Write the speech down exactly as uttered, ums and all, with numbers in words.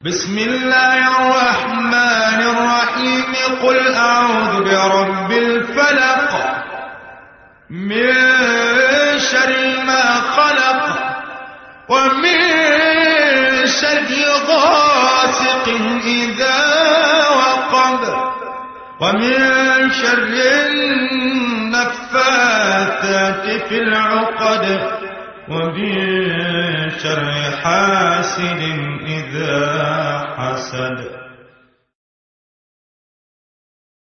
بسم الله الرحمن الرحيم. قل أعوذ برب الفلق من شر ما خلق ومن شر غاسق إذا وقب ومن شر النفاثات في العقد ومن شر حاسد إذا حسد.